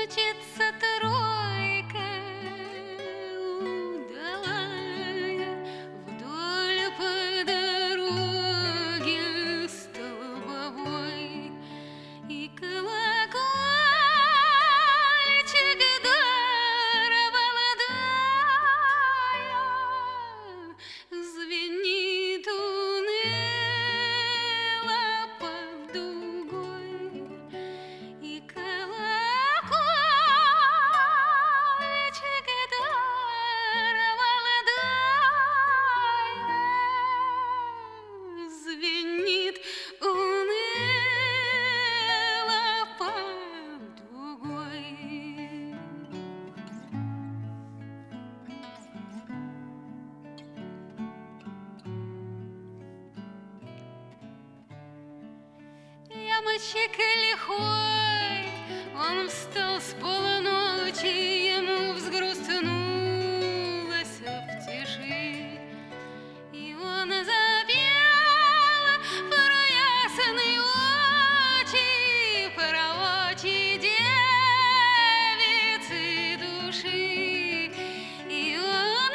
мчится тройка удалая вдоль по дороге столбовой, и колокольчик дарова молодая звенит уныло под дугой, и колокольчик дарова молодая звенит уныло под дугой. Ямочек лихой, он встал с полуночи, ему взгрустнулось в тиши, и он запел про ясные очи девицы души, и он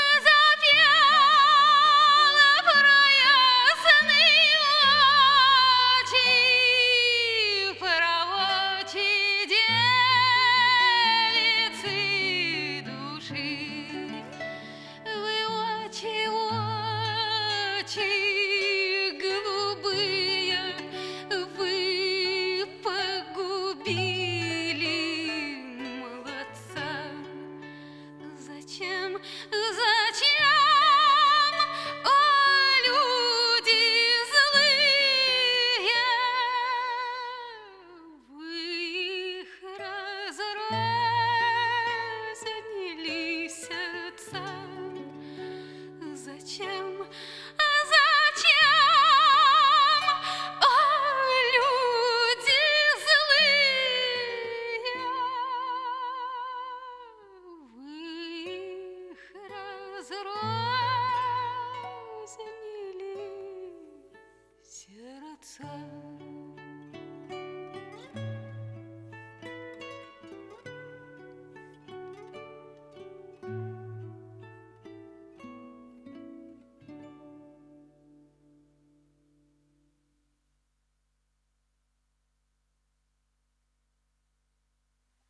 запел про ясные очи девицы души. Вы очи голубые, вы погубили молодца. Зачем, о, люди злые, вы их разразнили сердца? Зачем, о, люди злые, вы их разразнили?